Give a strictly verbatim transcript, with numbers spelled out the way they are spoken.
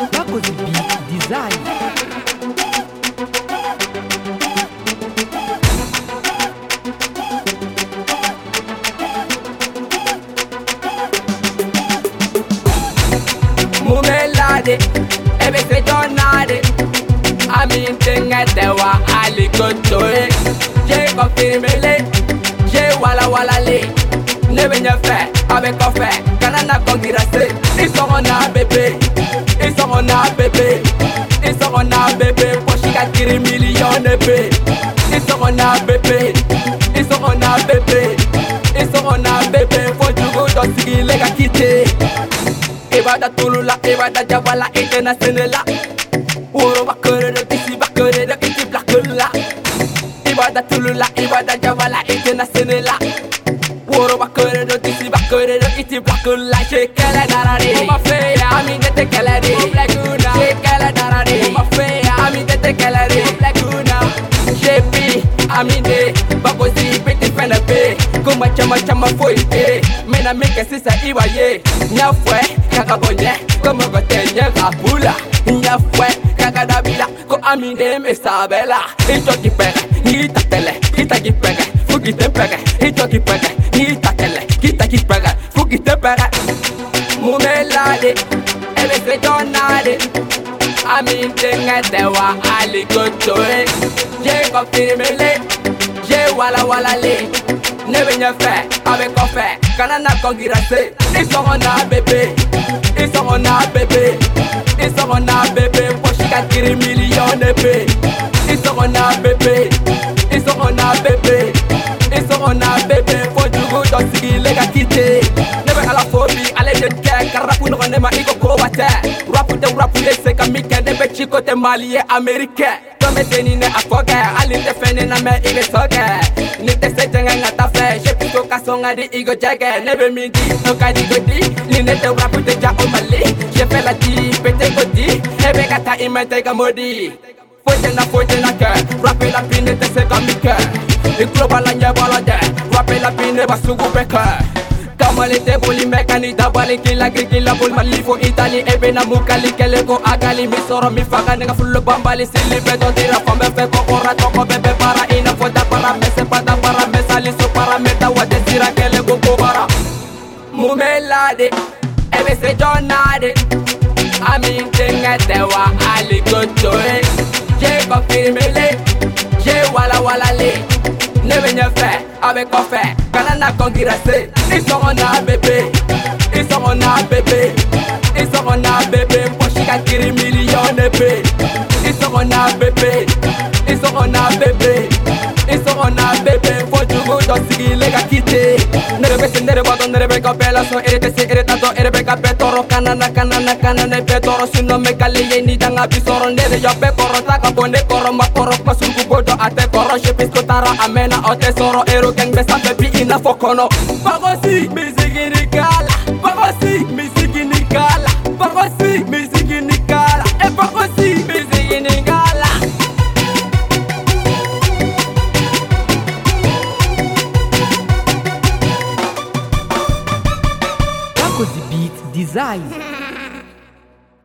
Bakozi Beat Design. Mumelade, ebe se donade. Amin tengete wa alikotoe. J'ai confirmé le, j'ai wala wala le. Ne venez faire avec quoi Canana Kongirase. Ils sont en a bébé, ils sont en a bébé, ils sont en a bébé. Pour chica kiri million de bébé. Ils sont en a bébé, ils sont en a bébé, ils sont en a bébé. Faut du goût dans ce qu'il est quitté. Ibada tulula, ibada jawala, internationala. Woro bakore de bisi bakore de iti blakula. Ibada tulula, ibada jawala, internationala. Woro bakore de bisi bakore de iti blakula. Shekele darare, oma feya, ami nete kelere, blakuna. Shekele darare, oma feya, ami nete kelere, blakuna. Shepi, ami ne, bakozi piti fenepe. Kuma chama chama foi eh. Mena meke sisa iwa ye. Nyafwe kaka bonye, como gotenye kapula. Nyafwe kaka dabila, ko amine me sabela. Ito kipege, kita tele, kita kipege, fuki tepege. Ito kipege, kita tele, kita kipege, fuki tepege. Mumelade, ebe se donade. Amin tengete wa alikotoe. J'ai confirmé le, j'ai wala wala le. Ne venez faire avec quoi faire. Canana Kongirase. Ils sont en a bébé, ils sont en a bébé, ils sont en a bébé. Pour chica kiri million de bébé. Ils sont en a bébé, ils sont en a bébé, ils sont en a bébé. Faut du goût dans ce qu'il est quitté. Ne venez à la phobie, allez de guerre. Car rapou ne ma iko kowate. Rapou de rapou de se kamike. Ne be chico te malien américain. Tome tenine a fogue. Ali te fene na me ige soge. Ni te se jenga ngata fe. Je pito kasonga di igo jage. Nebe midi, no kadi godi. Ni ne te rapu te ja o mali. Je fais la di, pete godi. Ebe kata imente gamodi. Fote na fote na ke. Rappe la pine te se kamike. I global la nye balade. Rappe la pine basugu beke. Kamalete boli mekani dabali kila kila bol malifo Italy ebe na mukali kele ko agali mi soro mi faga nga fullo bambali sili beto tira fombe fe ko ora toko bebe para ina foda para mese pada para mesali so para meta wade sira kele ko ko bara mumelade ebe se donade amin tengete wa alikotoe j'ai confirmé le j'ai wala wala le. Ne venez faire avec quoi faire. Canana Kongirase. Ils sont en a bébé, ils sont en a bébé, ils sont en a bébé. Pour chica kiri million de bébé. Ils sont en a bébé, ils sont en a bébé, ils sont en a bébé. Faut du goût dans ce qu'il est quitté. Nerebe se nerebe bato nerebe kapela so erete se erete to erebe kapetoro. Canana canana canana petoro. Sino me kaliye ni danga bisoro. Nere yo pe koro taka bonde koro makoro. Pasurgu bodo ate koro. Shepisko tara amena o tesoro. Ero keng besa pepi ina fokono. Bagosi miziki ni kala. Bagosi miziki ni kala. Bagosi miziki ni kala. E bagosi miziki ni kala. Bakozi Beat Design.